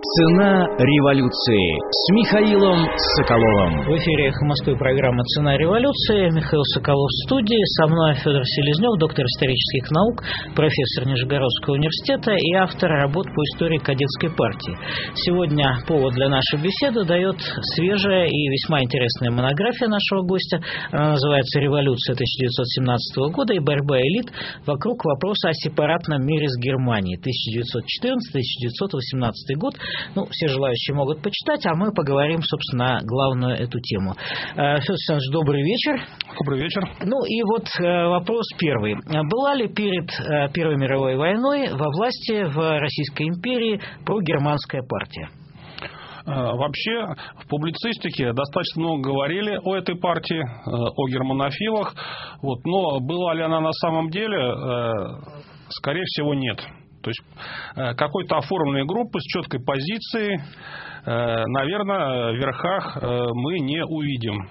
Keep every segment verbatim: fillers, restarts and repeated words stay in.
Цена революции с Михаилом Соколовым. В эфире «Эхо Москвы» программа «Цена революции». Михаил Соколов в студии. Со мной Федор Селезнев, доктор исторических наук, профессор Нижегородского университета и автор работ по истории кадетской партии. Сегодня повод для нашей беседы дает свежая и весьма интересная монография нашего гостя. Она называется «Революция тысяча девятьсот семнадцатого года и борьба элит вокруг вопроса о сепаратном мире с Германией. тысяча девятьсот четырнадцатый — тысяча девятьсот восемнадцатый год». Ну, все желающие могут почитать, а мы поговорим, собственно, на главную эту тему. Федор Александрович, добрый вечер. Добрый вечер. Ну и вот вопрос первый. Была ли перед Первой мировой войной во власти в Российской империи прогерманская партия? Вообще, в публицистике достаточно много говорили о этой партии, о германофилах. Вот, но была ли она на самом деле, скорее всего, нет. То есть какой-то оформленной группы с четкой позицией, наверное, в верхах мы не увидим.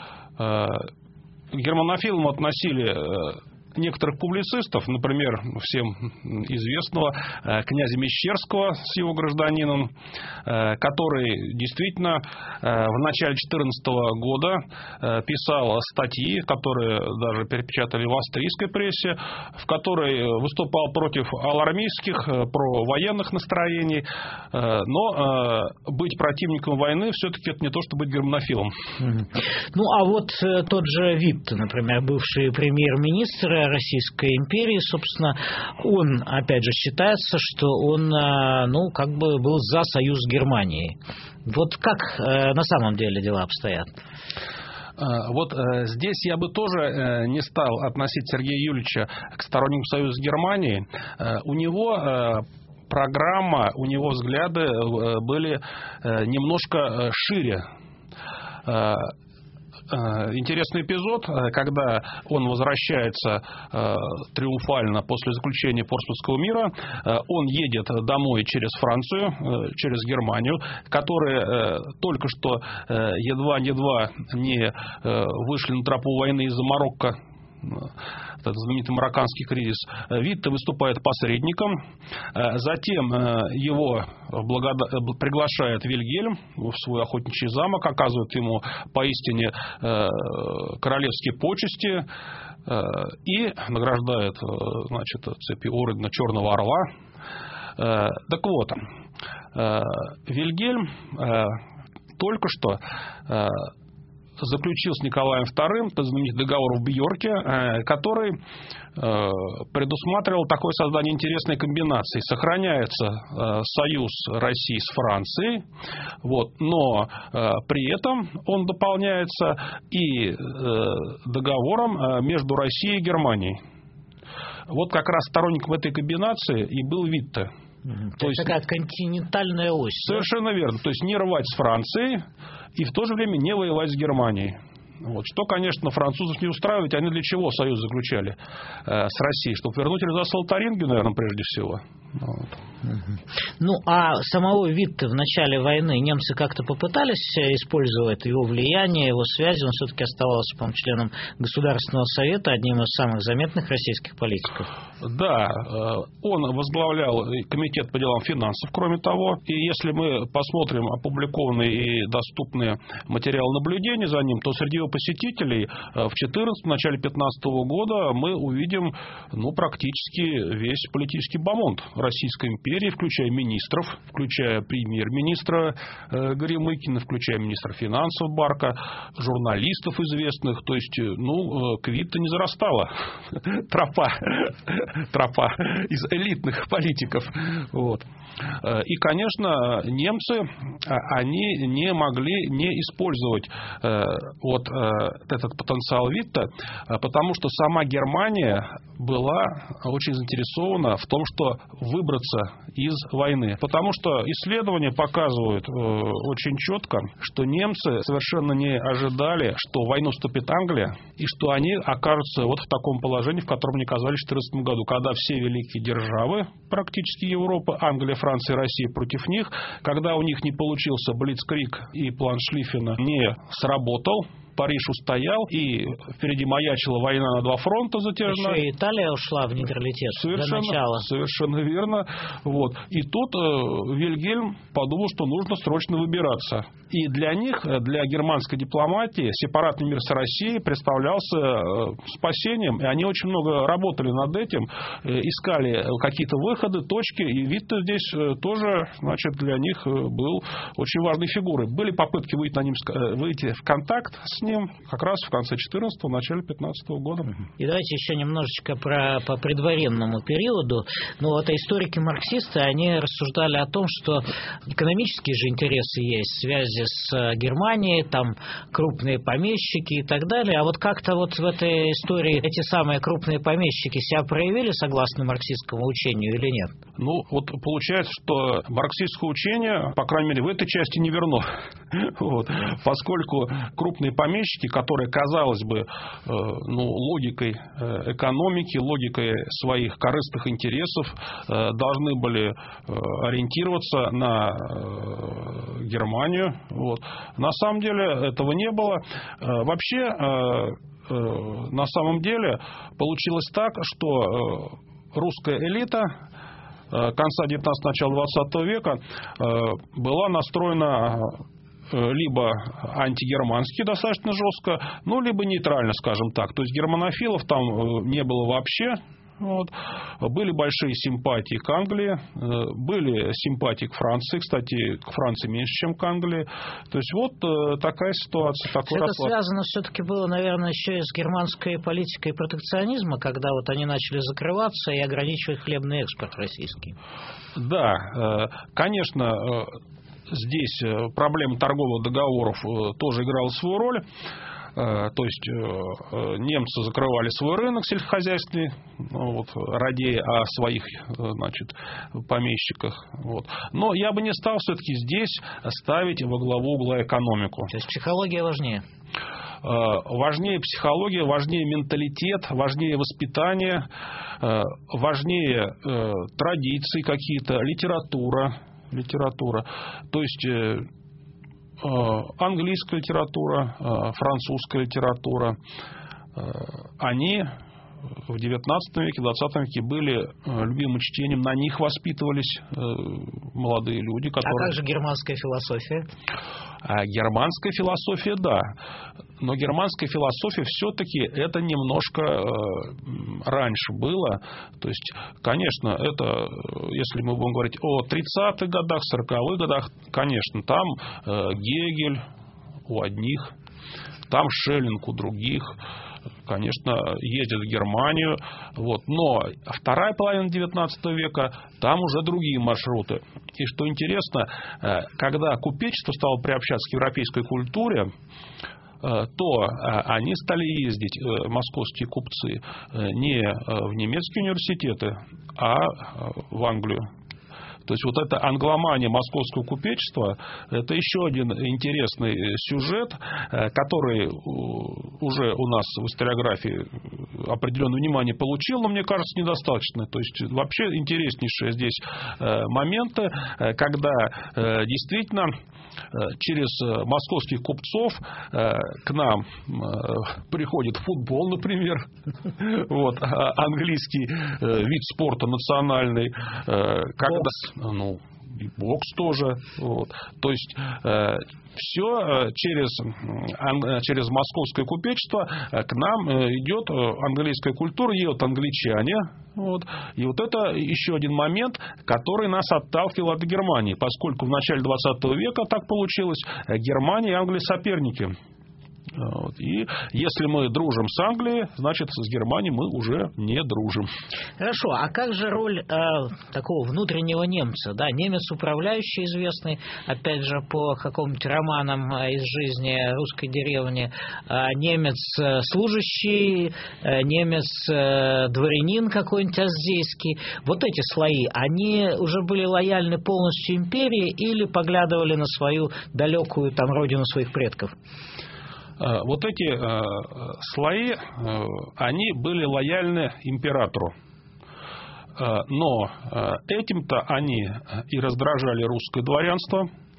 К германофилам относили некоторых публицистов, например, всем известного князя Мещерского с его гражданином, который действительно в начале четырнадцатого года писал статьи, которые даже перепечатали в австрийской прессе, в которой выступал против алармистских, провоенных настроений, но быть противником войны все-таки это не то, что быть германофилом. Ну, а вот тот же Витте, например, бывший премьер-министр Российской империи, собственно, он, опять же, считается, что он, ну, как бы был за союз с Германией. Вот как на самом деле дела обстоят? Вот здесь я бы тоже не стал относить Сергея Юрьевича к сторонникам союза с Германией. У него программа, у него взгляды были немножко шире. Интересный эпизод, когда он возвращается э, триумфально после заключения Портсмутского мира, э, он едет домой через Францию, э, через Германию, которые э, только что э, едва-едва не э, вышли на тропу войны из-за Марокко, этот знаменитый марокканский кризис. Витте выступает посредником, затем его благода... приглашает Вильгельм в свой охотничий замок, оказывает ему поистине королевские почести и награждает, значит, цепью ордена Черного Орла. Так вот, Вильгельм только что заключил с Николаем вторым знаменитый договор в Бьорке, который предусматривал такое создание интересной комбинации. Сохраняется союз России с Францией, вот, но при этом он дополняется и договором между Россией и Германией. Вот как раз сторонником этой комбинации и был Витте. Mm-hmm. То есть такая континентальная ось. Совершенно верно. То есть не рвать с Францией и в то же время не воевать с Германией. Вот. Что, конечно, французов не устраивает. Они для чего союз заключали э, с Россией? Чтобы вернуть Эльзас-Лотарингию, наверное, прежде всего. Вот. Ну, а самого Витте в начале войны немцы как-то попытались использовать его влияние, его связи. Он все-таки оставался, по-моему, членом Государственного совета, одним из самых заметных российских политиков. Да, он возглавлял комитет по делам финансов, кроме того. И если мы посмотрим опубликованные и доступные материалы наблюдения за ним, то среди его посетителей в четырнадцатом, начале пятнадцатого года мы увидим, ну, практически весь политический бомонд Российской империи, включая министров, включая премьер-министра э, Горемыкина, включая министра финансов Барка, журналистов известных. То есть, ну, к Витте не зарастала тропа, тропа из элитных политиков. Вот. И, конечно, немцы, они не могли не использовать э, вот э, этот потенциал Витте, потому что сама Германия была очень заинтересована в том, что выбраться из войны. Потому что исследования показывают э, очень четко, что немцы совершенно не ожидали, что в войну вступит Англия, и что они окажутся вот в таком положении, в котором они оказались в две тысячи четырнадцатом году, когда все великие державы, практически Европы, Англия, Франция, Россия против них, когда у них не получился блицкриг и план Шлиффена не сработал, Париж устоял, и впереди маячила война на два фронта затяжная. Еще и Италия ушла в нейтралитет совершенно, до начала. Совершенно верно. Вот. И тут э, Вильгельм подумал, что нужно срочно выбираться. И для них, для германской дипломатии, сепаратный мир с Россией представлялся э, спасением. И они очень много работали над этим, э, искали какие-то выходы, точки. И Витте здесь э, тоже, значит, для них был очень важной фигурой. Были попытки выйти, на ним, выйти в контакт с ним как раз в конце четырнадцатого, начале пятнадцатого года. И давайте еще немножечко про, по предвоенному периоду. Ну, вот историки-марксисты, они рассуждали о том, что экономические же интересы есть, связи с Германией, там крупные помещики и так далее. А вот как-то вот в этой истории эти самые крупные помещики себя проявили согласно марксистскому учению или нет? Ну, вот получается, что марксистское учение, по крайней мере, в этой части не верно. Вот. Поскольку крупные помещики, которые, казалось бы, ну, логикой экономики, логикой своих корыстных интересов должны были ориентироваться на Германию. Вот. На самом деле этого не было. Вообще, на самом деле, получилось так, что русская элита конца девятнадцатого, начала двадцатого века была настроена либо антигермански достаточно жестко, ну, либо нейтрально, скажем так. То есть германофилов там не было вообще. Вот. Были большие симпатии к Англии, были симпатии к Франции, кстати, к Франции меньше, чем к Англии. То есть вот такая ситуация. Такой это расклад. связано все-таки было, наверное, еще и с германской политикой протекционизма, когда вот они начали закрываться и ограничивать хлебный экспорт российский. Да, конечно, здесь проблема торговых договоров тоже играла свою роль. То есть немцы закрывали свой рынок сельскохозяйственный, вот, радея о своих, значит, помещиках. Вот. Но я бы не стал все-таки здесь ставить во главу угла экономику. То есть психология важнее? Важнее психология, важнее менталитет, важнее воспитание, важнее традиции какие-то, литература. литература. То есть английская литература, французская литература, они в девятнадцатом веке, двадцатом веке были любимым чтением, на них воспитывались молодые люди. Которые... А как же германская философия? А германская философия, да. Но германская философия все-таки это немножко раньше было. То есть, конечно, это, если мы будем говорить о тридцатых годах, сороковых годах, конечно, там Гегель у одних, там Шеллинг у других. Конечно, ездит в Германию. Вот. Но вторая половина девятнадцатого века, там уже другие маршруты. И что интересно, когда купечество стало приобщаться к европейской культуре, то они стали ездить, московские купцы, не в немецкие университеты, а в Англию. То есть вот эта англомания московского купечества, это еще один интересный сюжет, который уже у нас в историографии определенное внимание получил, но мне кажется недостаточно. То есть вообще интереснейшие здесь моменты, когда действительно через московских купцов к нам приходит футбол, например, вот, английский вид спорта национальный, когда, ну, и бокс тоже, вот. То есть все через, через московское купечество к нам идет английская культура, едут англичане. Вот. И вот это еще один момент, который нас отталкивал от Германии, поскольку в начале двадцатого века так получилось, Германия и Англия соперники. Вот. И если мы дружим с Англией, значит, с Германией мы уже не дружим. Хорошо, а как же роль э, такого внутреннего немца? Да, немец управляющий известный, опять же, по каким-нибудь романам из жизни русской деревни, э, немец служащий, э, немец э, дворянин какой-нибудь аздейский. Вот эти слои, они уже были лояльны полностью империи или поглядывали на свою далекую там родину своих предков? Вот эти э, слои, э, они были лояльны императору. Э, но э, этим-то они и раздражали русское дворянство.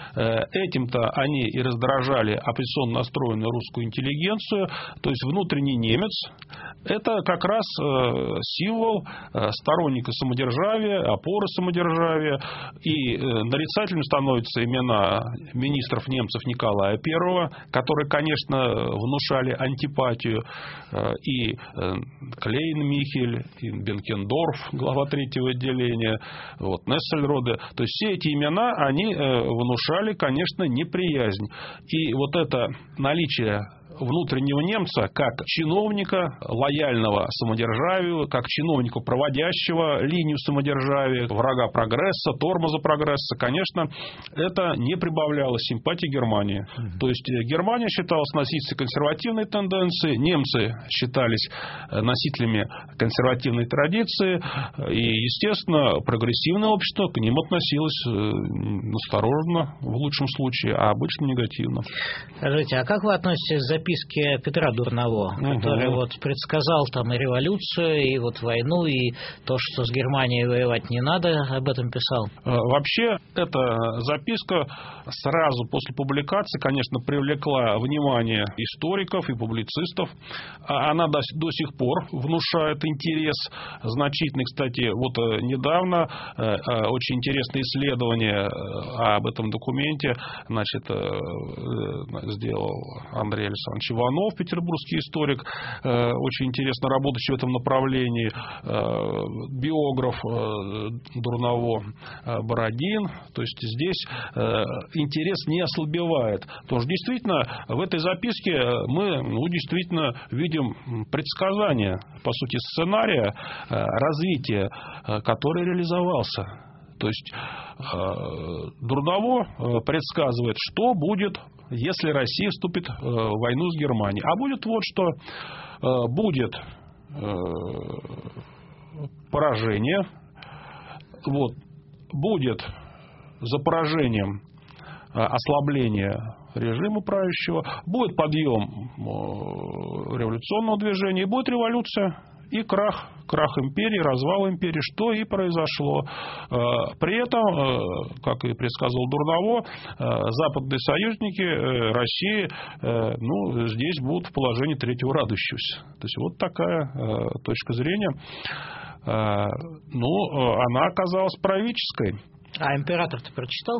Этим-то они и раздражали оппозиционно настроенную русскую интеллигенцию. То есть внутренний немец – это как раз символ сторонника самодержавия, опоры самодержавия. И нарицательным становятся имена министров немцев Николая Первого, которые, конечно, внушали антипатию, и Клейн-Михель, и Бенкендорф, глава третьего отделения, вот, Нессельроде. То есть все эти имена, они внушали, конечно, неприязнь. И вот это наличие внутреннего немца как чиновника, лояльного самодержавию, как чиновника, проводящего линию самодержавия, врага прогресса, тормоза прогресса, конечно, это не прибавляло симпатии Германии. Mm-hmm. То есть Германия считалась носителем консервативной тенденции, немцы считались носителями консервативной традиции, и, естественно, прогрессивное общество к ним относилось осторожно, в лучшем случае, а обычно негативно. Скажите, а как вы относитесь к записке Петра Дурново, угу. который вот предсказал там и революцию, и вот войну, и то, что с Германией воевать не надо, об этом писал? Вообще, эта записка сразу после публикации, конечно, привлекла внимание историков и публицистов. Она до, до сих пор внушает интерес значительный. Кстати, вот недавно очень интересное исследование об этом документе, значит, сделал Андрей Александрович Иванов, петербургский историк, очень интересно работающий в этом направлении, биограф Дурново Бородин. То есть здесь интерес не ослабевает. Потому что действительно в этой записке мы ну, действительно видим предсказание, по сути, сценария развития, который реализовался. То есть Дурново предсказывает, что будет, если Россия вступит в войну с Германией. А будет вот что. Будет поражение. Вот. Будет за поражением ослабление режима правящего. Будет подъем революционного движения. И будет революция. И крах, крах империи, развал империи, что и произошло. При этом, как и предсказывал Дурново, западные союзники России ну, здесь будут в положении третьего радующегося. То есть вот такая точка зрения. Ну, она оказалась правительской. А император-то прочитал?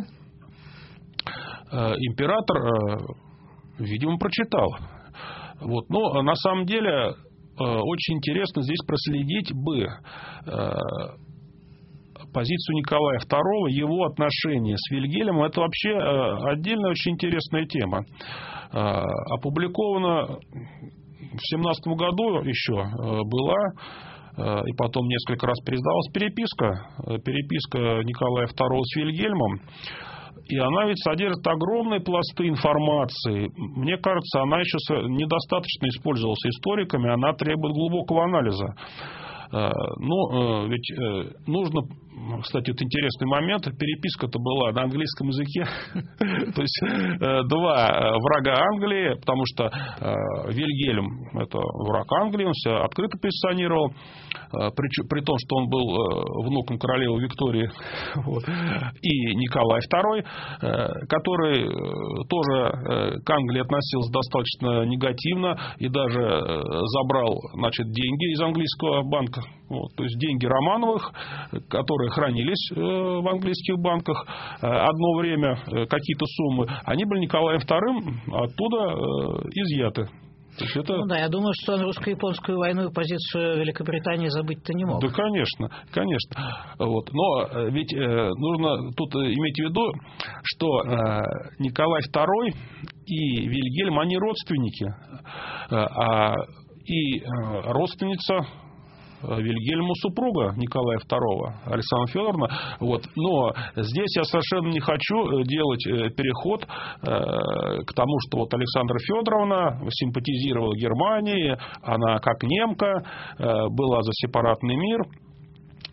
Император, видимо, прочитал. Вот. Но на самом деле очень интересно здесь проследить бы позицию Николая Второго, его отношения с Вильгельмом. Это вообще отдельная очень интересная тема. Опубликована в семнадцатом году еще была, и потом несколько раз переиздавалась переписка, переписка Николая Второго с Вильгельмом. И она ведь содержит огромные пласты информации. Мне кажется, она еще недостаточно использовалась историками, она требует глубокого анализа. Ну, ведь нужно, кстати, это интересный момент, переписка-то была на английском языке, то есть два врага Англии, потому что Вильгельм – это враг Англии, он себя открыто позиционировал, при, при том, что он был внуком королевы Виктории, вот, и Николай Второй, который тоже к Англии относился достаточно негативно и даже забрал, значит, деньги из английского банка. Вот, то есть деньги Романовых, которые хранились в английских банках одно время, какие-то суммы, они были Николаем Вторым оттуда изъяты. Это... Ну да, я думаю, что он русско-японскую войну и позицию Великобритании забыть-то не мог. Да, конечно, конечно. Вот. Но ведь э, нужно тут иметь в виду, что э, Николай Второй и Вильгельм, они родственники. Э, а, и э, родственница Вильгельму супруга Николая Второго, Александра Федоровна. Вот. Но здесь я совершенно не хочу делать переход к тому, что вот Александра Федоровна симпатизировала Германии, она как немка была за сепаратный мир.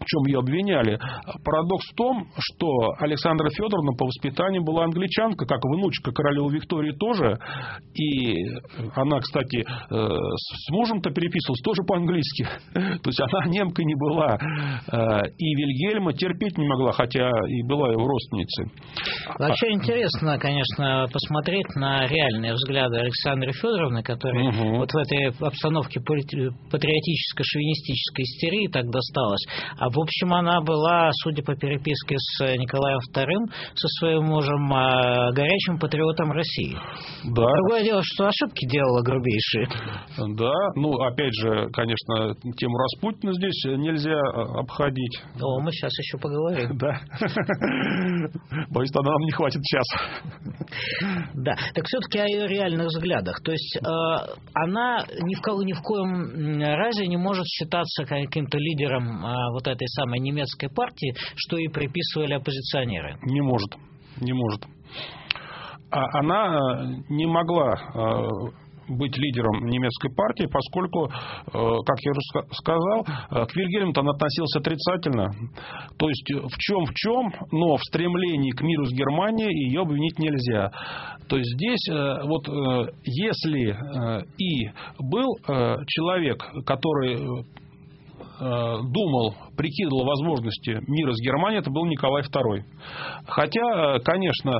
чем ее обвиняли. Парадокс в том, что Александра Федоровна по воспитанию была англичанка, как внучка королевы Виктории тоже. И она, кстати, с мужем-то переписывалась тоже по-английски. То есть она немкой не была. И Вильгельма терпеть не могла, хотя и была его родственницей. Вообще интересно, конечно, посмотреть на реальные взгляды Александры Федоровны, которая угу. вот в этой обстановке патриотической, шовинистической истерии так досталась. А в общем, она была, судя по переписке с Николаем вторым, со своим мужем, горячим патриотом России. Да. Другое дело, что ошибки делала грубейшие. Да, ну, опять же, конечно, тему Распутина здесь нельзя обходить. О, мы сейчас еще поговорим. Да. Боюсь, тогда нам не хватит часа. Да, так все-таки о ее реальных взглядах. То есть она ни в кого, ни в коем разе не может считаться каким-то лидером вот этой самой немецкой партии, что и приписывали оппозиционеры. Не может, не может. А она не могла быть лидером немецкой партии, поскольку, как я уже сказал, к Вильгельму-то он относился отрицательно. То есть в чем в чем, но в стремлении к миру с Германией ее обвинить нельзя. То есть здесь вот если и был человек, который думал, прикидывал возможности мира с Германией, это был Николай второй. Хотя, конечно,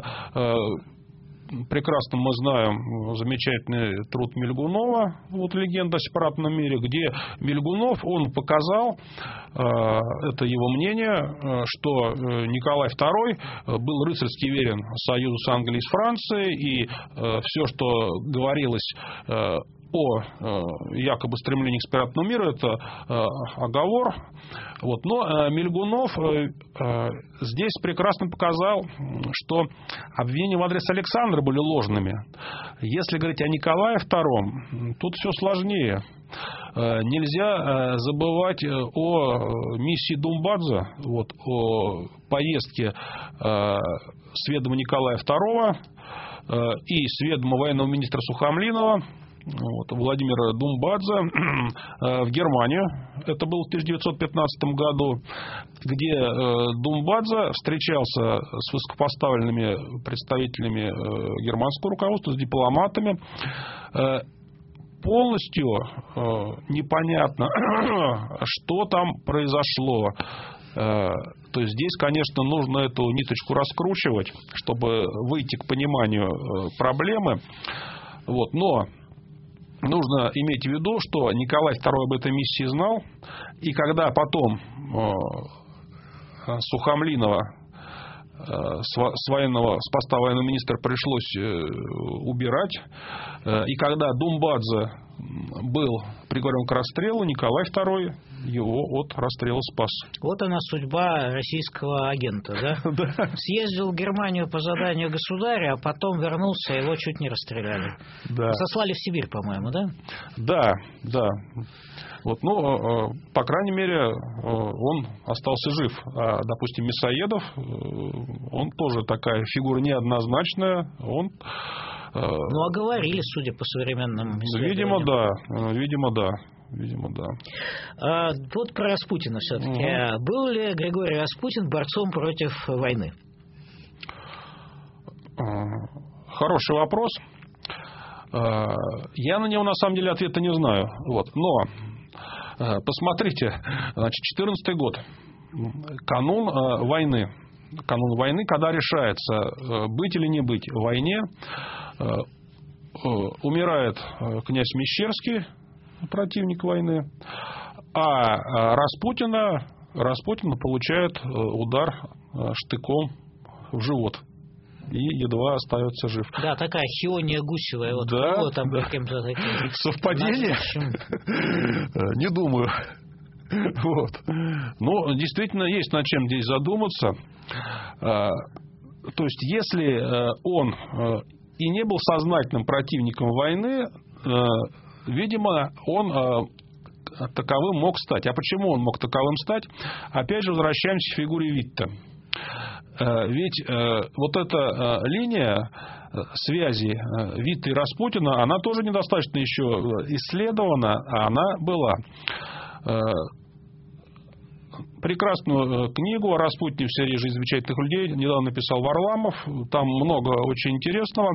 прекрасно мы знаем замечательный труд Мильгунова, вот «Легенда о сепаратном мире», где Мильгунов, он показал, это его мнение, что Николай второй был рыцарски верен союзу с Англией и с Францией, и все, что говорилось о якобы стремлении к сепаратному миру, это оговор. Вот. Но Мильгунов здесь прекрасно показал, что обвинения в адрес Александра были ложными. Если говорить о Николае втором, тут все сложнее. Нельзя забывать о миссии Думбадзе, вот, о поездке с ведома Николая второго и с ведома военного министра Сухомлинова, вот, Владимира Думбадзе в Германию. Это было в тысяча девятьсот пятнадцатом году, где Думбадзе встречался с высокопоставленными представителями германского руководства, с дипломатами. Полностью непонятно, что там произошло. То есть здесь, конечно, нужно эту ниточку раскручивать, чтобы выйти к пониманию проблемы. Вот. Но нужно иметь в виду, что Николай второй об этой миссии знал, и когда потом Сухомлинова с военного, с поста военного министра пришлось убирать, и когда Думбадзе был приговорен к расстрелу, Николай второй его от расстрела спас. Вот она судьба российского агента, да? Да. Съездил в Германию по заданию государя, а потом вернулся, его чуть не расстреляли. Да. Сослали в Сибирь, по-моему, да? Да, да. Вот, ну, по крайней мере, он остался жив. А, допустим, Мясоедов, он тоже такая фигура неоднозначная. Он... Ну, а говорили, судя по современным исследованиям. Видимо, да. Видимо, да. Видимо, да. А, вот про Распутина все-таки. Угу. Был ли Григорий Распутин борцом против войны? Хороший вопрос. Я на него, на самом деле, ответа не знаю. Вот. Но посмотрите, значит, четырнадцатый год, канун войны. Канун войны, когда решается, быть или не быть в войне, умирает князь Мещерский, противник войны, а Распутина, Распутин получает удар штыком в живот и едва остается жив. Да, такая хиония гусевая. Вот да, там да. Каким-то таким. Совпадение? Не думаю. Вот. Ну, действительно, есть над чем здесь задуматься. То есть, если он и не был сознательным противником войны, видимо, он таковым мог стать. А почему он мог таковым стать? Опять же, возвращаемся к фигуре Витте. Ведь вот эта линия связи Витте и Распутина, она тоже недостаточно еще исследована, а она была. Прекрасную книгу о Распутине в серии «Жизнь замечательных людей» недавно написал Варламов. Там много очень интересного.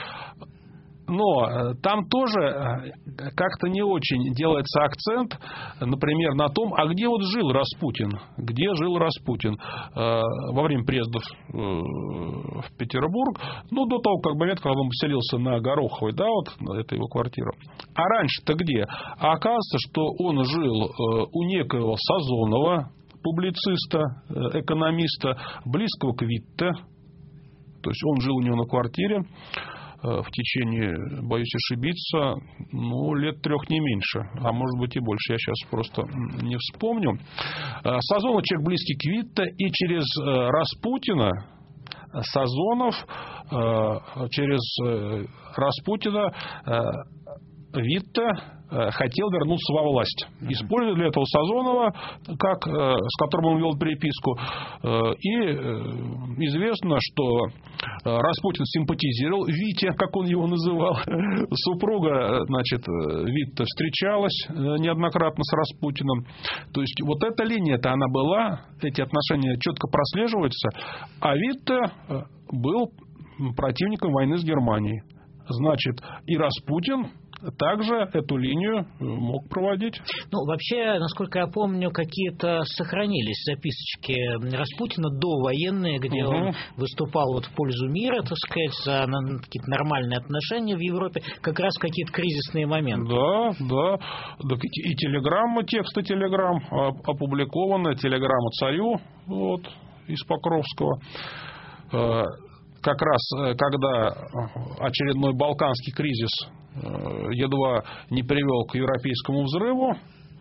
Но там тоже как-то не очень делается акцент, например, на том, а где вот жил Распутин, где жил Распутин во время приездов в Петербург, ну, до того, как момент, когда он поселился на Гороховой, да, вот, это его квартира. А раньше-то где? А оказывается, что он жил у некоего Сазонова, публициста, экономиста, близкого к Витте, то есть он жил у него на квартире в течение, боюсь ошибиться, ну, лет трех не меньше, а может быть и больше, я сейчас просто не вспомню. Сазонов человек близкий к Витте, и через Распутина Сазонов, через Распутина Витте хотел вернуться во власть. Используя для этого Сазонова, как, с которым он вел переписку. И известно, что Распутин симпатизировал Вите, как он его называл. Супруга, значит, Витте встречалась неоднократно с Распутиным. То есть вот эта линия-то она была, эти отношения четко прослеживаются. А Витте был противником войны с Германией. Значит, и Распутин также эту линию мог проводить. Ну, вообще, насколько я помню, какие-то сохранились записочки Распутина довоенные, где угу. он выступал вот в пользу мира, так сказать, за какие-то нормальные отношения в Европе, как раз какие-то кризисные моменты. Да, да. И телеграмма, тексты телеграмм опубликованы, телеграмма царю вот, из Покровского. Как раз, когда очередной балканский кризис едва не привел к европейскому взрыву,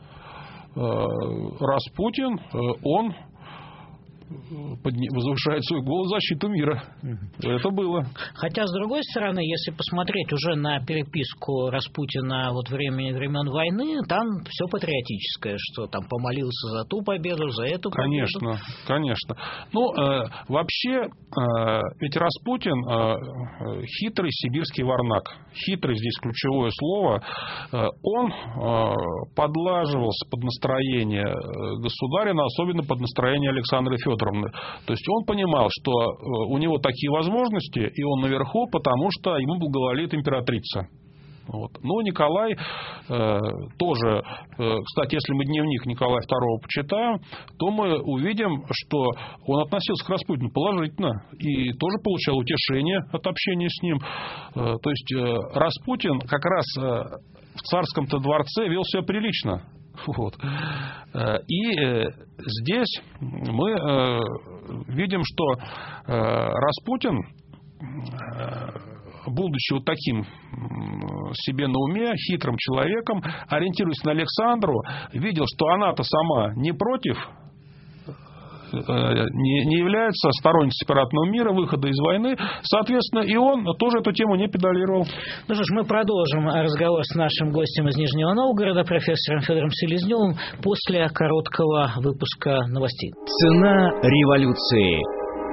Распутин, он возвышает свой голос в защиту мира. Mm-hmm. Это было. Хотя, с другой стороны, если посмотреть уже на переписку Распутина вот времени времен войны, там все патриотическое, что там помолился за ту победу, за эту победу. Конечно, конечно. Ну, э, вообще, э, ведь Распутин э, хитрый сибирский варнак. Хитрый здесь ключевое слово. Э, он э, подлаживался под настроение государя, но особенно под настроение Александры Федоровны. То есть он понимал, что у него такие возможности, и он наверху, потому что ему благоволит императрица. Вот. Но Николай э, тоже, э, кстати, если мы дневник Николая второго почитаем, то мы увидим, что он относился к Распутину положительно и тоже получал утешение от общения с ним. Э, то есть э, Распутин как раз э, в царском-то дворце вел себя прилично. Вот. И здесь мы видим, что Распутин, будучи вот таким себе на уме, хитрым человеком, ориентируясь на Александру, видел, что она-то сама не против, не, не является сторонницей сепаратного мира, выхода из войны. Соответственно, и он тоже эту тему не педалировал. Ну что ж, мы продолжим разговор с нашим гостем из Нижнего Новгорода, профессором Федором Селезневым, после короткого выпуска новостей. Цена революции.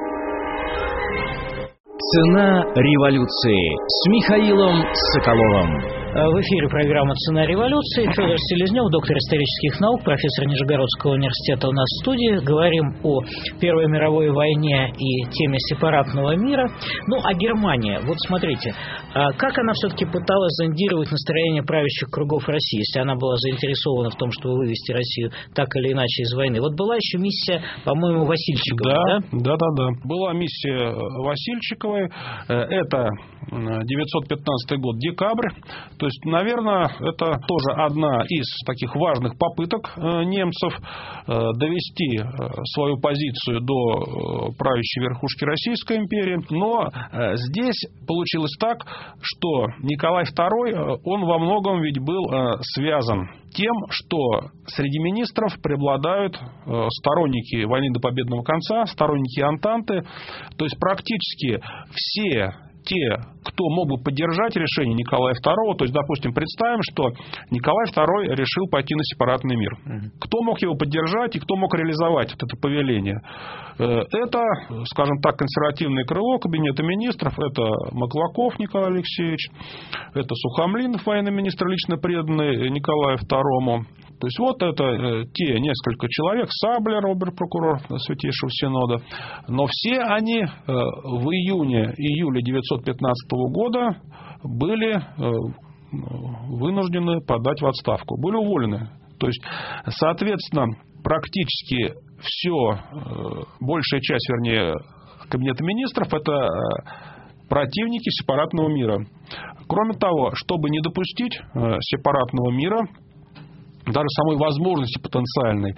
Цена революции с Михаилом Соколовым. В эфире программа «Цена революции». Федор Селезнев, доктор исторических наук, профессор Нижегородского университета у нас в студии. Говорим о Первой мировой войне и теме сепаратного мира. Ну, а Германия, вот смотрите, как она все-таки пыталась зондировать настроение правящих кругов России, если она была заинтересована в том, чтобы вывести Россию так или иначе из войны. Вот была еще миссия, по-моему, Васильчиковой, да? Да, да, да. Была миссия Васильчиковой. Это девятьсот пятнадцатый год, декабрь. То есть, наверное, это тоже одна из таких важных попыток немцев довести свою позицию до правящей верхушки Российской империи. Но здесь получилось так, что Николай второй, он во многом ведь был связан тем, что среди министров преобладают сторонники войны до победного конца, сторонники Антанты. То есть, практически все те, кто мог бы поддержать решение Николая второго. То есть, допустим, представим, что Николай второй решил пойти на сепаратный мир. Кто мог его поддержать и кто мог реализовать вот это повеление? Это, скажем так, консервативное крыло Кабинета министров, это Маклаков Николай Алексеевич, это Сухомлинов, военный министр, лично преданный Николаю второму. То есть, вот это э, те несколько человек, Саблер, обер-прокурор Святейшего Синода, но все они э, в июне-июле девятьсот пятнадцатого года были э, вынуждены подать в отставку, были уволены. То есть, соответственно, практически все, э, большая часть, вернее, Кабинета министров, это э, противники сепаратного мира. Кроме того, чтобы не допустить э, сепаратного мира, даже самой возможности потенциальной,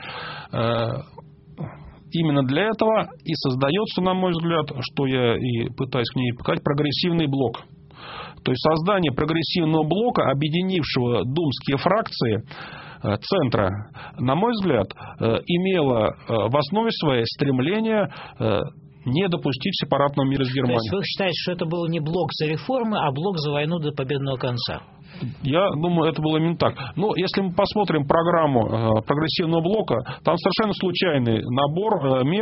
именно для этого и создается, на мой взгляд, что я и пытаюсь к ней показать, прогрессивный блок. То есть создание прогрессивного блока, объединившего думские фракции центра, на мой взгляд, имело в основе своей стремление не допустить сепаратного мира с Германией. То есть вы считаете, что это был не блок за реформы, а блок за войну до победного конца? Я думаю, это было именно так. Но если мы посмотрим программу э, прогрессивного блока, там совершенно случайный набор э, мер,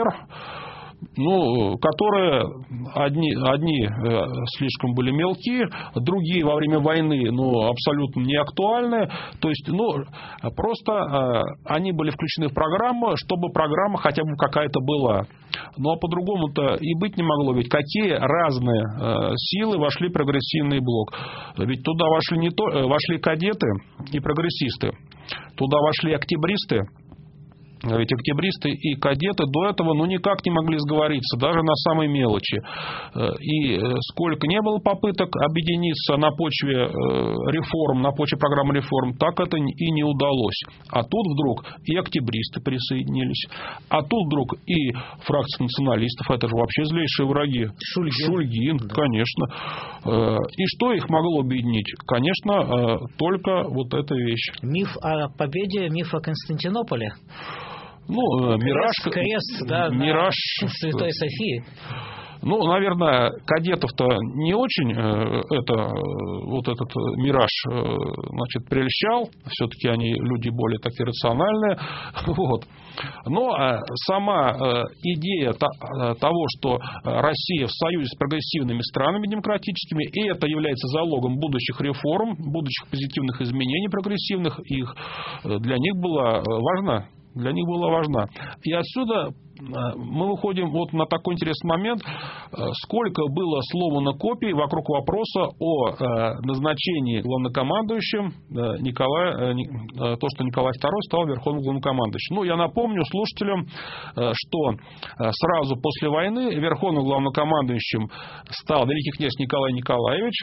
ну, которые одни, одни э, слишком были мелкие, другие во время войны, ну, абсолютно не актуальны. То есть, ну, просто э, они были включены в программу, чтобы программа хотя бы какая-то была. Ну, а по-другому-то и быть не могло. Ведь какие разные э, силы вошли в прогрессивный блок. Ведь туда вошли, не то, э, вошли кадеты и прогрессисты. Туда вошли октябристы. Ведь октябристы и кадеты до этого ну, никак не могли сговориться, даже на самой мелочи. И сколько не было попыток объединиться на почве реформ, на почве программы реформ, так это и не удалось. А тут вдруг и октябристы присоединились, а тут вдруг и фракция националистов, это же вообще злейшие враги. Шульгин. Шульгин, да. Конечно. И что их могло объединить? Конечно, только вот эта вещь. Миф о победе, миф о Константинополе. Ну, мираж, крест, крест, да, мираж Святой Софии. Ну, наверное, кадетов-то не очень это, вот этот мираж, значит, прельщал. Все-таки они люди более такие рациональные. Вот. Но сама идея того, что Россия в союзе с прогрессивными странами демократическими, и это является залогом будущих реформ, будущих позитивных изменений прогрессивных, их для них была важна. Для них была важна. И отсюда мы выходим вот на такой интересный момент, сколько было сломано копий вокруг вопроса о назначении главнокомандующим Николая, то, что Николай второй стал верховным главнокомандующим. Ну, я напомню слушателям, что сразу после войны верховным главнокомандующим стал великий князь Николай Николаевич,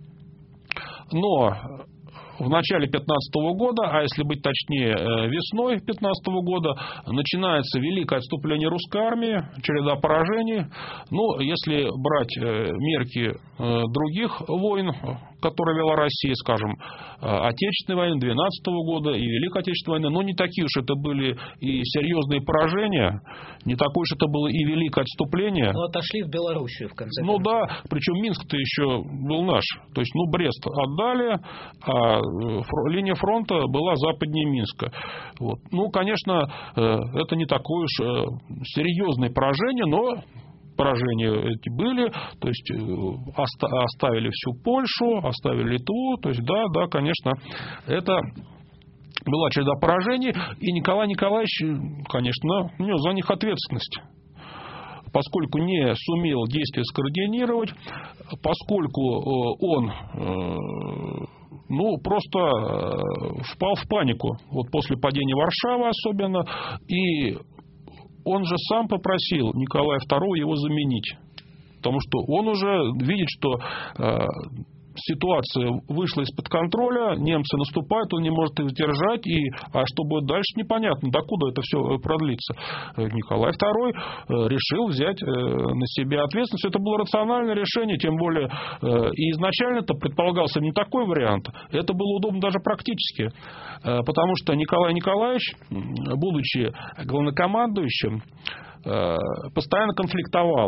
но в начале пятнадцатого года, а если быть точнее, весной пятнадцатого года, начинается великое отступление русской армии, череда поражений. Ну, если брать мерки других войн, которые вела Россия, скажем, Отечественной войны двенадцатого года и Великой Отечественной войны, но не такие уж это были и серьезные поражения, не такое уж это было и великое отступление. Ну, отошли в Белоруссию, в конце концов. Ну концов. да, причем Минск-то еще был наш. То есть, ну, Брест отдали, а линия фронта была западнее Минска. Вот. Ну, конечно, это не такое уж серьезное поражение, но поражения эти были, то есть оставили всю Польшу, оставили Литву, то есть да, да, конечно, это была череда поражений, и Николай Николаевич, конечно, нес за них ответственность. Поскольку не сумел действия скоординировать, поскольку он ну, просто впал в панику, вот после падения Варшавы особенно, и он же сам попросил Николая второго его заменить, потому что он уже видит, что ситуация вышла из-под контроля, немцы наступают, он не может их сдержать, и, а что будет дальше, непонятно, докуда это все продлится. Николай второй решил взять на себя ответственность. Это было рациональное решение, тем более и изначально-то предполагался не такой вариант. Это было удобно даже практически, потому что Николай Николаевич, будучи главнокомандующим, постоянно конфликтовал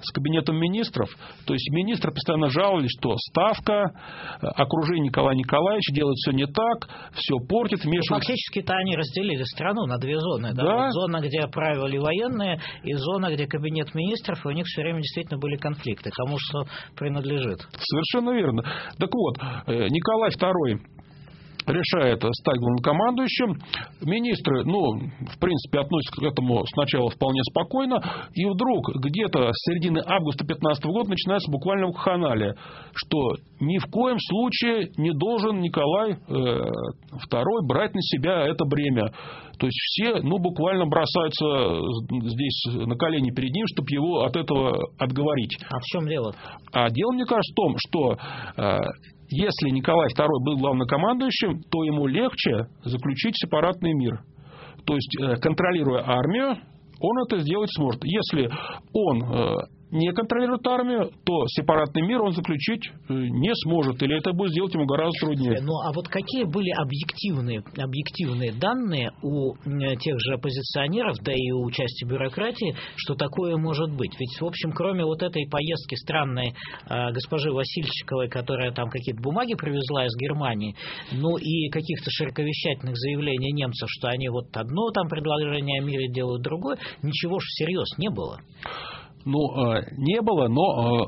с кабинетом министров. То есть министры постоянно жаловались, что Ставка, окружение Николая Николаевича делает все не так, все портит, вмешивается. Ну, фактически-то они разделили страну на две зоны. Да? Да. Вот зона, где правили военные, и зона, где кабинет министров, и у них все время действительно были конфликты, кому что принадлежит. Совершенно верно. Так вот, Николай второй решает стать главнокомандующим. Министры, ну, в принципе, относятся к этому сначала вполне спокойно, и вдруг где-то с середины августа пятнадцатого года начинается буквально вакханалия, что ни в коем случае не должен Николай второй брать на себя это бремя. То есть все, ну, буквально бросаются здесь на колени перед ним, чтобы его от этого отговорить. А в чем дело? А дело, мне кажется, в том, что если Николай второй был главнокомандующим, то ему легче заключить сепаратный мир. То есть, контролируя армию, он это сделать сможет. Если он не контролирует армию, то сепаратный мир он заключить не сможет. Или это будет сделать ему гораздо труднее. Ну, а вот какие были объективные, объективные данные у тех же оппозиционеров, да и у части бюрократии, что такое может быть? Ведь, в общем, кроме вот этой поездки странной э, госпожи Васильчиковой, которая там какие-то бумаги привезла из Германии, ну и каких-то широковещательных заявлений немцев, что они вот одно там предложение о мире делают, другое, ничего ж всерьез не было. Ну, не было, но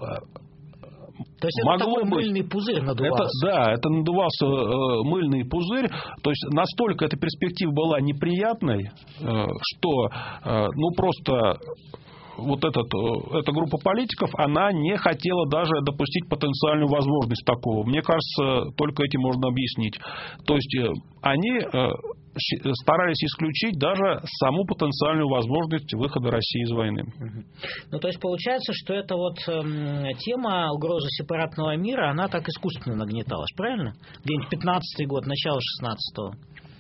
то есть могло это такой быть. Мыльный пузырь надувался. Это, да, это надувался э, мыльный пузырь. То есть настолько эта перспектива была неприятной, э, что э, ну просто вот этот, эта группа политиков, она не хотела даже допустить потенциальную возможность такого. Мне кажется, только этим можно объяснить. То есть э, они э, старались исключить даже саму потенциальную возможность выхода России из войны. Ну, то есть получается, что эта вот э, тема угрозы сепаратного мира, она так искусственно нагнеталась, правильно? Где-нибудь пятнадцатый год, начало шестнадцатого.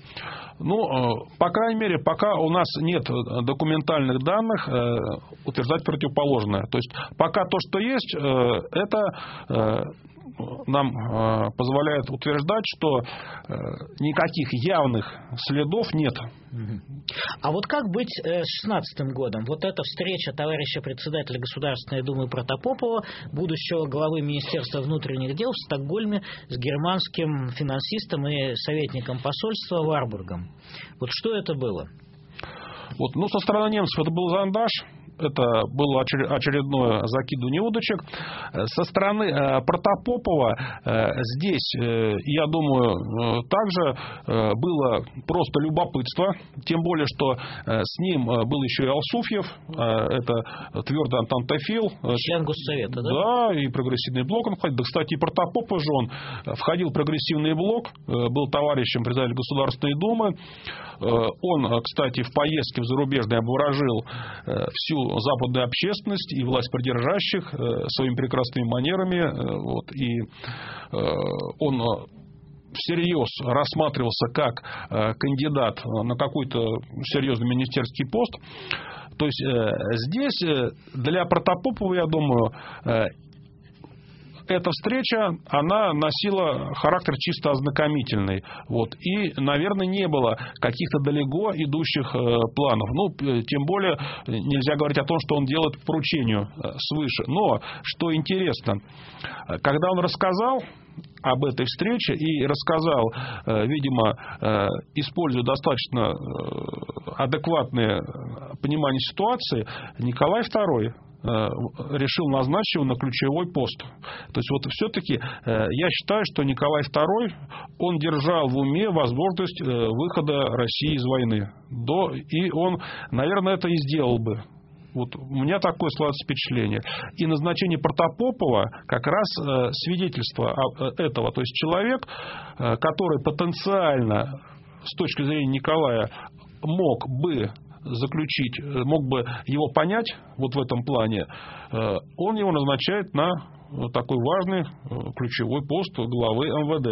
Ну, по крайней мере, пока у нас нет документальных данных, утверждать противоположное. То есть, пока то, что есть, это нам позволяет утверждать, что никаких явных следов нет. А вот как быть с шестнадцатым годом? Вот эта встреча товарища председателя Государственной Думы Протопопова, будущего главы Министерства внутренних дел в Стокгольме с германским финансистом и советником посольства Варбургом. Вот что это было? Вот, ну, со стороны немцев это был зондаж. Это было очередное закидывание удочек. Со стороны Протопопова здесь, я думаю, также было просто любопытство. Тем более, что с ним был еще и Алсуфьев. Это твердый антантофил. Член Госсовета, да? Да, и прогрессивный блок он входил. Да, кстати, и Протопопов же он входил в прогрессивный блок, был товарищем председателя Государственной Думы. Он, кстати, в поездке в зарубежной обворожил всю западную общественность и власть придержащих своими прекрасными манерами. Вот, и он всерьез рассматривался как кандидат на какой-то серьезный министерский пост. То есть здесь для Протопопова, я думаю, эта встреча, она носила характер чисто ознакомительный. Вот. И, наверное, не было каких-то далеко идущих э, планов. Ну, тем более, нельзя говорить о том, что он делает по поручению э, свыше. Но, что интересно, когда он рассказал об этой встрече и рассказал, э, видимо, э, используя достаточно э, адекватное понимание ситуации, Николай второй решил назначить его на ключевой пост. То есть, вот все-таки я считаю, что Николай второй, он держал в уме возможность выхода России из войны. До, и он, наверное, это и сделал бы. Вот у меня такое складывается впечатление. И назначение Протопопова как раз свидетельство этого. То есть, человек, который потенциально, с точки зрения Николая, мог бы заключить, мог бы его понять вот в этом плане, он его назначает на такой важный ключевой пост главы эм вэ дэ.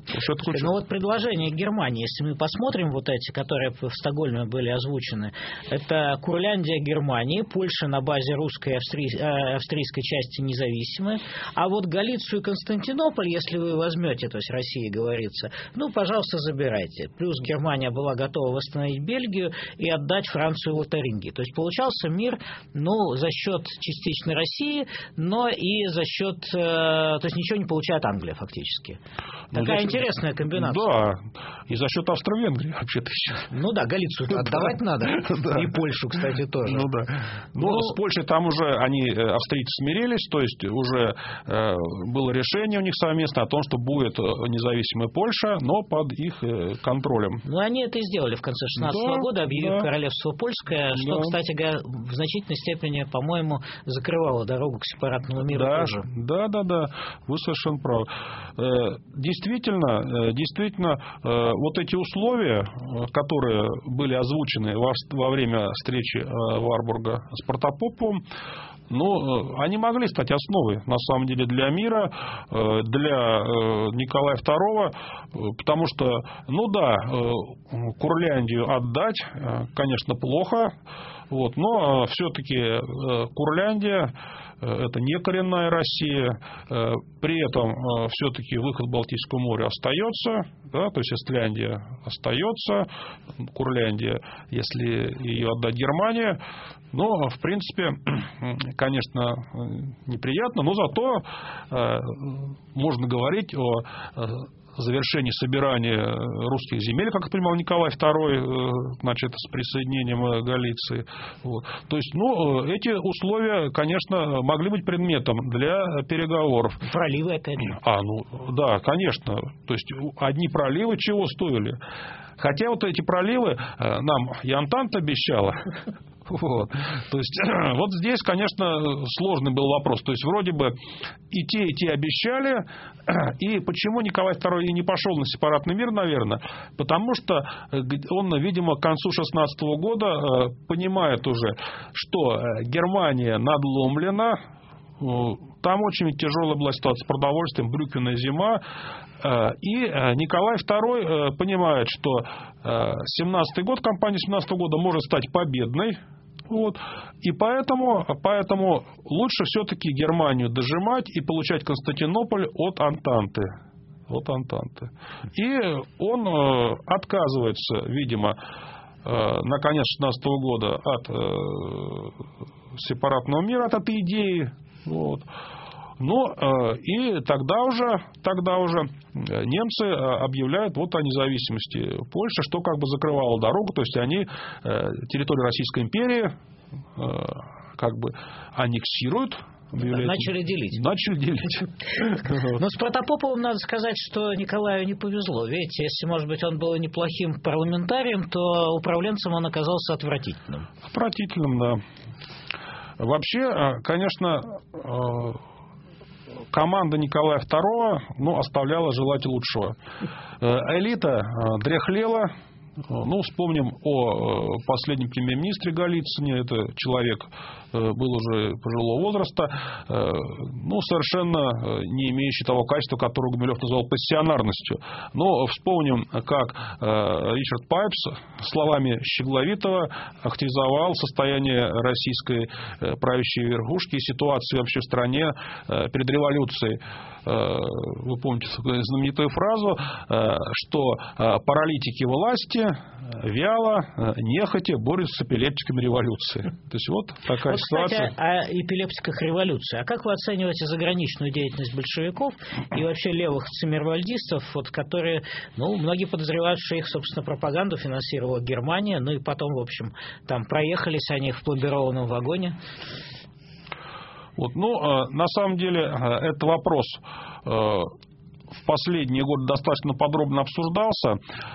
Ну вот предложение Германии, если мы посмотрим вот эти, которые в Стокгольме были озвучены, это Курляндия, Германия, Польша на базе русской и австрий... австрийской части независимы, а вот Галицию и Константинополь, если вы возьмете, то есть Россия говорится, ну, пожалуйста, забирайте. Плюс Германия была готова восстановить Бельгию и отдать Францию Лотарингии. То есть получался мир, ну, за счет частичной России, но и за счет, э, то есть ничего не получает Англия фактически. Ну, такая счет... интересная комбинация. Да, и за счет Австро-Венгрии вообще-то еще. Ну да, Галицию отдавать надо. И Польшу, кстати, тоже. Ну да. Ну, с Польшей там уже они, австрийцы, смирились, то есть уже э, было решение у них совместно о том, что будет независимая Польша, но под их контролем. Ну, они это и сделали в конце шестнадцатого да, года, объявив да. королевство польское, что, да. кстати говоря, в значительной степени, по-моему, закрывало дорогу к сепаратному миру да, тоже. Да, да, да, вы совершенно правы. Действительно, действительно, вот эти условия, которые были озвучены во время встречи Варбурга с Протопоповым, ну, они могли стать основой, на самом деле, для мира, для Николая второго, потому что, ну да, Курляндию отдать, конечно, плохо, вот, но все-таки Курляндия – это не коренная Россия, при этом все-таки выход в Балтийское море остается, да, то есть Эстляндия остается, Курляндия, если ее отдать Германии, но, в принципе, конечно, неприятно, но зато можно говорить о завершении собирания русских земель, как понимал Николай второй, значит, с присоединением Галиции. Вот. То есть, ну, эти условия, конечно, могли быть предметом для переговоров. Проливы, опять же. А, ну, да, конечно. То есть, одни проливы чего стоили? Хотя вот эти проливы нам и Антанта обещала. Вот. То есть, вот здесь, конечно, сложный был вопрос. То есть, вроде бы и те, и те обещали. И почему Николай второй не пошел на сепаратный мир, наверное? Потому что он, видимо, к концу шестнадцатого года понимает уже, что Германия надломлена. Там очень тяжелая была ситуация с продовольствием, брюквенная зима. И Николай второй понимает, что семнадцатый год, кампания семнадцатого года может стать победной. Вот. И поэтому, поэтому лучше все-таки Германию дожимать и получать Константинополь от Антанты. От Антанты. И он э, отказывается, видимо, э, на конец шестнадцатого года от э, сепаратного мира, от этой идеи. Вот. Но э, и тогда уже, тогда уже немцы объявляют вот о независимости Польши, что как бы закрывало дорогу, то есть они э, территорию Российской империи э, как бы аннексируют. Начали делить. Начали делить. Но с Протопоповым надо сказать, что Николаю не повезло. Видите, если, может быть, он был неплохим парламентарием, то управленцем он оказался отвратительным. Отвратительным, да. Вообще, конечно, команда Николая второго, ну, оставляла желать лучшего. Элита дряхлела. Ну, вспомним о последнем премьер-министре Голицыне. Это человек был уже пожилого возраста, ну, совершенно не имеющий того качества, которое Гумилев назвал пассионарностью. Но вспомним, как Ричард Пайпс словами Щегловитова характеризовал состояние российской правящей верхушки и ситуацию вообще в стране перед революцией. Вы помните знаменитую фразу, что паралитики власти вяло, нехотя борются с эпилептиками революции. То есть вот такая вот, ситуация. Кстати, о эпилептиках революции. А как вы оцениваете заграничную деятельность большевиков и вообще левых циммервальдистов, вот, которые, ну, многие подозревают, что их, собственно, пропаганду финансировала Германия, ну и потом, в общем, там проехались они в пломбированном вагоне? Вот, ну, на самом деле, этот вопрос в последние годы достаточно подробно обсуждался.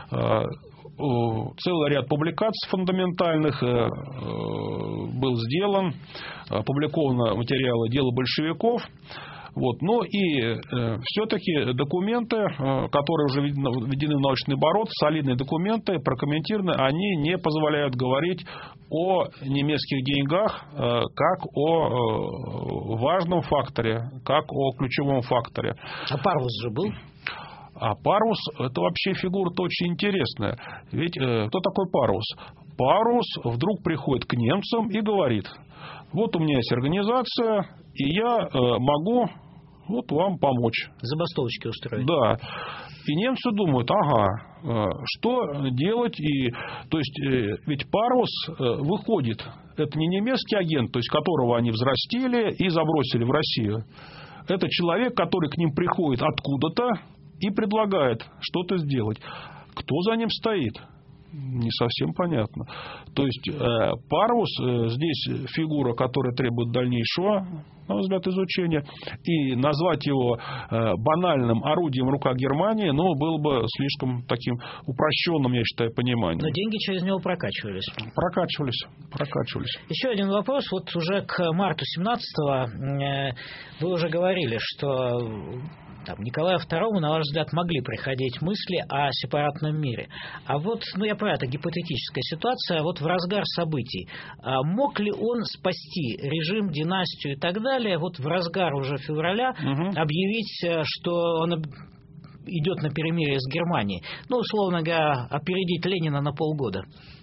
Целый ряд публикаций фундаментальных был сделан, опубликованы материалы «Дело большевиков». Вот. Но и э, все-таки документы, э, которые уже введены в научный оборот, солидные документы, прокомментированы, они не позволяют говорить о немецких деньгах э, как о э, важном факторе, как о ключевом факторе. А Парвус же был? А Парвус – это вообще фигура-то очень интересная. Ведь э, кто такой Парвус? Парвус вдруг приходит к немцам и говорит: вот у меня есть организация, и я э, могу вот вам помочь. Забастовочки устроить. Да. И немцы думают: ага, что делать? И, то есть, ведь Парвус выходит, это не немецкий агент, то есть, которого они взрастили и забросили в Россию. Это человек, который к ним приходит откуда-то и предлагает что-то сделать. Кто за ним стоит? Не совсем понятно. То есть, Парвус здесь фигура, которая требует дальнейшего, на мой взгляд, изучения. И назвать его банальным орудием в руках Германии, ну, было бы слишком таким упрощенным, я считаю, пониманием. Но деньги через него прокачивались. Прокачивались. Прокачивались. Еще один вопрос. Вот уже к марту семнадцатого вы уже говорили, что там, Николаю второму, на ваш взгляд, могли приходить мысли о сепаратном мире. А вот, ну я понимаю, это гипотетическая ситуация, вот в разгар событий, мог ли он спасти режим, династию и так далее, вот в разгар уже февраля угу. объявить, что он идет на перемирие с Германией? Ну, условно говоря, опередить Ленина на полгода.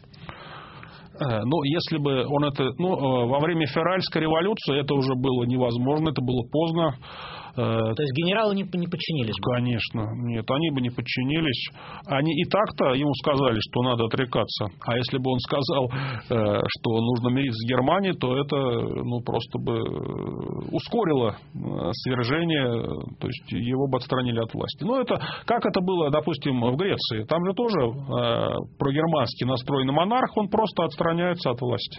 Ну, если бы он это... Ну, во время февральской революции это уже было невозможно, это было поздно. То есть генералы не, не подчинились бы? Конечно. Нет, они бы не подчинились. Они и так-то ему сказали, что надо отрекаться. А если бы он сказал, что нужно мириться с Германией, то это ну, просто бы ускорило свержение, то есть его бы отстранили от власти. Ну, это как это было, допустим, в Греции. Там же тоже э, прогерманский настроенный монарх, он просто отстраняется от власти.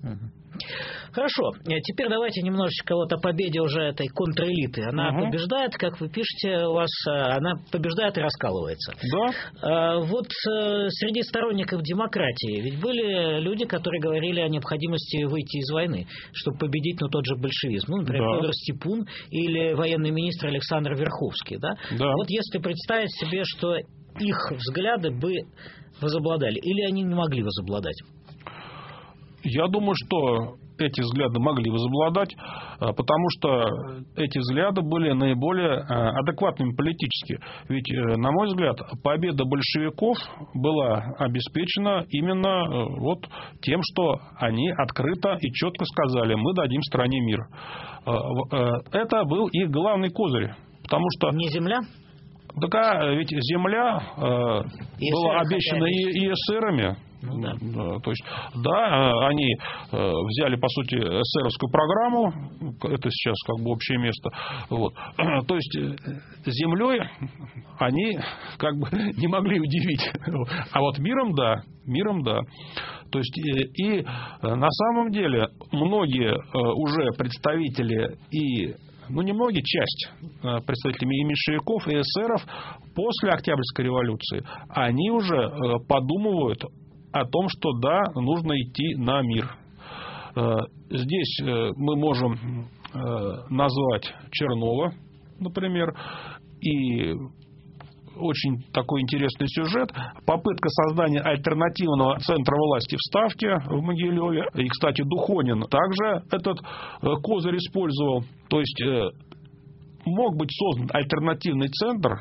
Хорошо, теперь давайте немножечко вот о победе уже этой контрэлиты. Она угу. побеждает, как вы пишете, у вас она побеждает и раскалывается. Да. Вот среди сторонников демократии ведь были люди, которые говорили о необходимости выйти из войны, чтобы победить ну, тот же большевизм. Ну, например, да. Федор Степун или военный министр Александр Верховский. Да? Да. Вот если представить себе, что их взгляды бы возобладали, или они не могли возобладать? Я думаю, что эти взгляды могли возобладать, потому что эти взгляды были наиболее адекватными политически. Ведь, на мой взгляд, победа большевиков была обеспечена именно вот тем, что они открыто и четко сказали: мы дадим стране мир. Это был их главный козырь. Потому что... Не земля? Так, а ведь земля э, была обещана и, и эсерами. Ну, да. Да, то есть, да, они э, взяли, по сути, эсеровскую программу, это сейчас как бы общее место. Вот. То есть, землей они как бы не могли удивить. А вот миром, да, миром, да. То есть, и, и на самом деле многие уже представители и ну, немногие, часть представителей и меньшевиков, и эсеров после Октябрьской революции, они уже подумывают о том, что да, нужно идти на мир. Здесь мы можем назвать Чернова, например, и очень такой интересный сюжет. Попытка создания альтернативного центра власти в Ставке в Могилеве. И, кстати, Духонин также этот козырь использовал. То есть, мог быть создан альтернативный центр,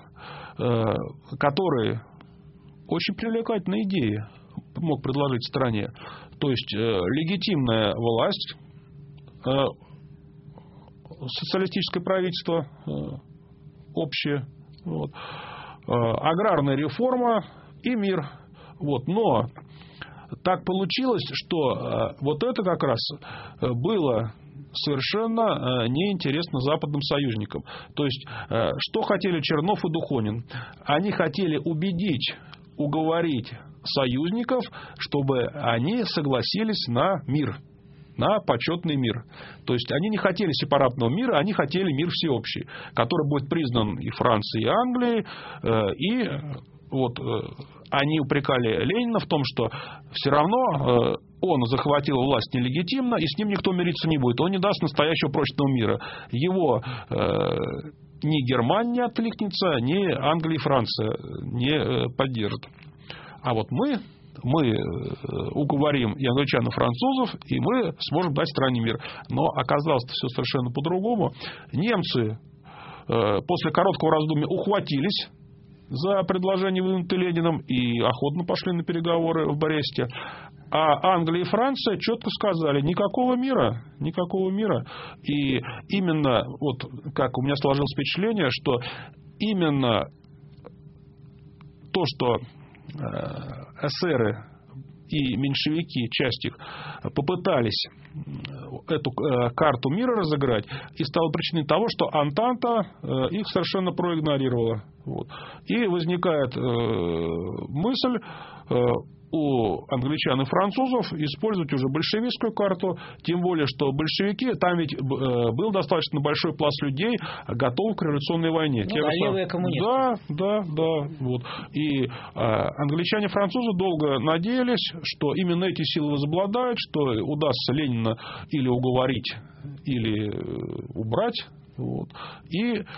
который очень привлекательные идеи мог предложить стране. То есть, легитимная власть, социалистическое правительство общее, вот, аграрная реформа и мир. Вот. Но так получилось, что вот это как раз было совершенно неинтересно западным союзникам. То есть, что хотели Чернов и Духонин? Они хотели убедить, уговорить союзников, чтобы они согласились на мир, на почетный мир. То есть, они не хотели сепаратного мира, они хотели мир всеобщий, который будет признан и Францией, и Англией. И вот они упрекали Ленина в том, что все равно он захватил власть нелегитимно, и с ним никто мириться не будет. Он не даст настоящего прочного мира. Его ни Германия не откликнется, ни Англия и Франция не поддержат. А вот мы... Мы уговорим и англичан, и французов, и мы сможем дать стране мир. Но оказалось все совершенно по-другому. Немцы после короткого раздумья ухватились за предложение, выдвинутое Лениным, и охотно пошли на переговоры в Бресте. А Англия и Франция четко сказали: никакого мира, никакого мира. И именно, вот как у меня сложилось впечатление, что именно то, что эсеры и меньшевики, часть их, попытались эту карту мира разыграть, и стало причиной того, что Антанта их совершенно проигнорировала. Вот. И возникает мысль у англичан и французов использовать уже большевистскую карту, тем более, что большевики, там ведь был достаточно большой пласт людей, готовых к революционной войне. Ну, да, левые коммунисты. Да, да, да. Вот. И а, англичане и французы долго надеялись, что именно эти силы возобладают, что удастся Ленина или уговорить, или убрать. Вот. И э,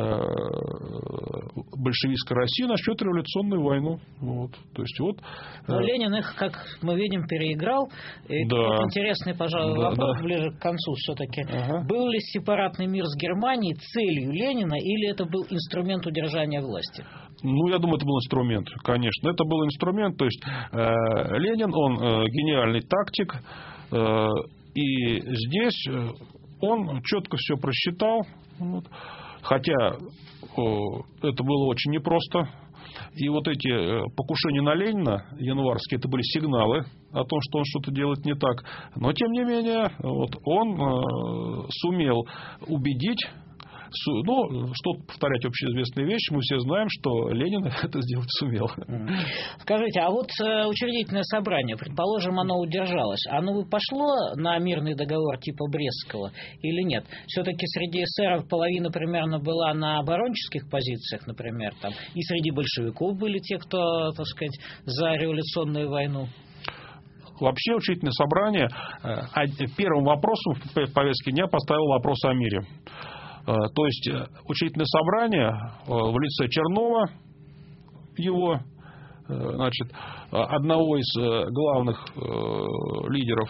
большевистская Россия начнет революционную войну. Вот. То есть, вот, э... Но Ленин их, как мы видим, переиграл. И да. тут интересный, пожалуй, да, вопрос да. ближе к концу все-таки. Ага. Был ли сепаратный мир с Германией целью Ленина, или это был инструмент удержания власти? Ну, я думаю, это был инструмент, конечно. Это был инструмент. То есть, э, Ленин, он э, гениальный тактик. Э, и здесь... Э, Он четко все просчитал, вот. Хотя о, это было очень непросто. И вот эти покушения на Ленина январские, это были сигналы о том, что он что-то делает не так. Но, тем не менее, вот, он э, сумел убедить. Ну, что повторять общеизвестные вещи, мы все знаем, что Ленин это сделать сумел. Скажите, а вот учредительное собрание, предположим, оно удержалось, оно бы пошло на мирный договор типа Брестского или нет? Все-таки среди эсеров половина примерно была на оборонческих позициях, например, там, и среди большевиков были те, кто, так сказать, за революционную войну. Вообще учредительное собрание первым вопросом в повестке дня поставило вопрос о мире. То есть учредительное собрание в лице Чернова, его, значит, одного из главных лидеров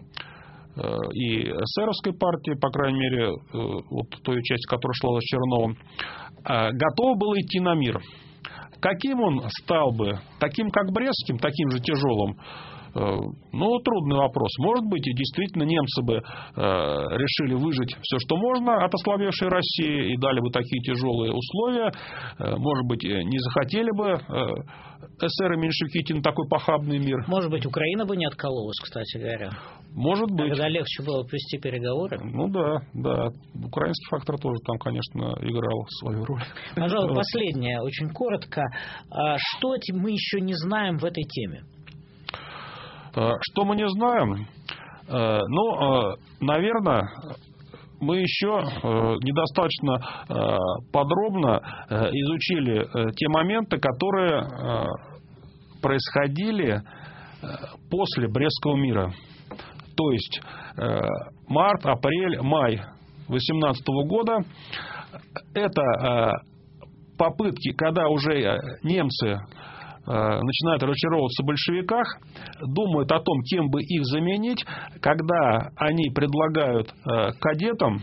и эсеровской партии, по крайней мере, вот той части, которая шла с Черновым, готово было идти на мир. Каким он стал бы? Таким, как Брестским, таким же тяжелым? Ну, трудный вопрос. Может быть, и действительно немцы бы э, решили выжить все, что можно от ослабевшей России, и дали бы такие тяжелые условия. Э, может быть, не захотели бы э, эсеры и меньшевики идти на такой похабный мир. Может быть, Украина бы не откололась, кстати говоря. Может быть. Тогда легче было вести переговоры. Ну да, да. Украинский фактор тоже там, конечно, играл свою роль. Пожалуй, последнее, очень коротко. Что мы еще не знаем в этой теме? Что мы не знаем? Ну, наверное, мы еще недостаточно подробно изучили те моменты, которые происходили после Брестского мира. То есть март, апрель, май две тысячи восемнадцатого года – это попытки, когда уже немцы начинают разочаровываться в большевиках, думают о том, кем бы их заменить, когда они предлагают кадетам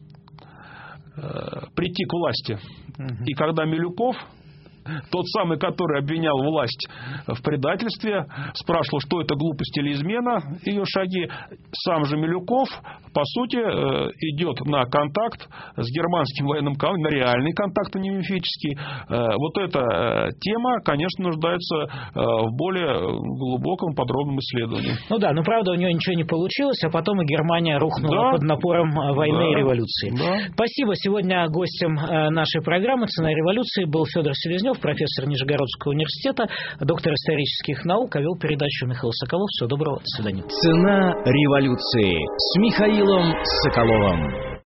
прийти к власти. И когда Милюков, тот самый, который обвинял власть в предательстве, спрашивал, что это глупость или измена, ее шаги, сам же Милюков, по сути, идет на контакт с германским военным командованием, на реальный контакт, а не мифический. Вот эта тема, конечно, нуждается в более глубоком, подробном исследовании. Ну да, но правда у него ничего не получилось, а потом и Германия рухнула да, под напором войны да, и революции. Да. Спасибо. Сегодня гостем нашей программы «Цена революции» был Федор Селезнев, профессор Нижегородского университета, доктор исторических наук, а вел передачу Михаил Соколов. Всего доброго. До свидания. «Цена революции» с Михаилом Соколовым.